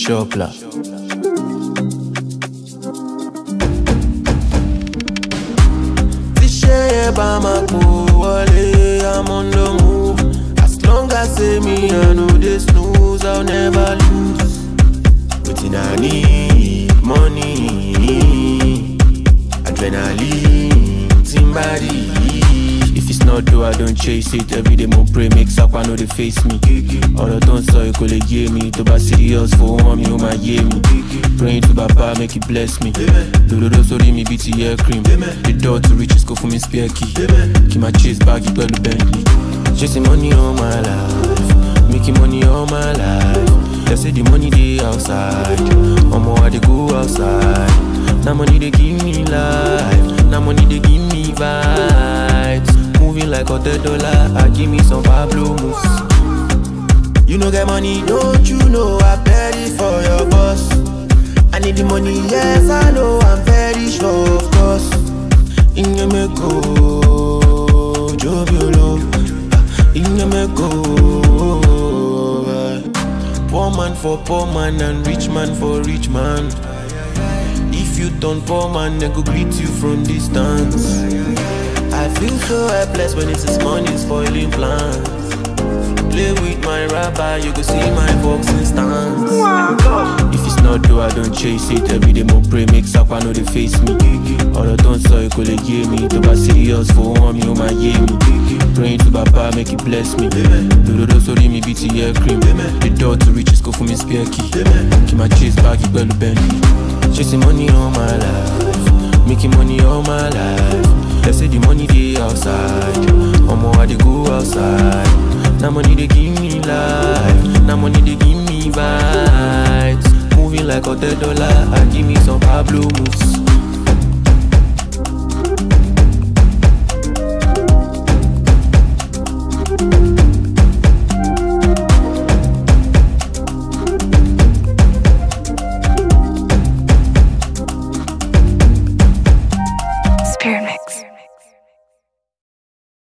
Shopla. I'm on the move. As long as say me, I know they snooze, I'll never lose. But I need money, adrenaline, timbari. If it's not though, I don't chase it. Every day more pray, make up, I know they face me. All I don't saw you could hear me. To be serious for one, you might hear me. Praying to Baba, make it bless me. Do sorry, me beat the air cream. The door to riches go for me spare key. Keep my chase bag, you better Bentley. Chasing money all my life, making money all my life. They say the money they outside, I they go outside. Now money they give me life, now money they give me vibes. Moving like $100, I give me some Pablo moves. You know get money, don't you know I bet it for your boss. I need the money, yes I know, I'm very sure of course. Ingemeko, Jobiolo, Ingemeko. Poor man for poor man and rich man for rich man. If you turn poor man, they go greet you from distance. I feel so helpless when it's this money spoiling plans. Play with my rapper, you go see my boxing stance. If it's not though, I don't chase it. Every day more pray, make up, I know they face me. All I don't saw you could hear me. To be serious for one, you might hear me. Praying to Baba, make it bless me. Do sorry, me beat the air cream. The door to riches go for me spare key. Keep my chase bag, you better Bentley. Chasing money all my life, making money all my life. They say the money they outside, I they go outside. Now money they give me life, now money they give me vibes. Moving like $100, I give me some Pablo moves.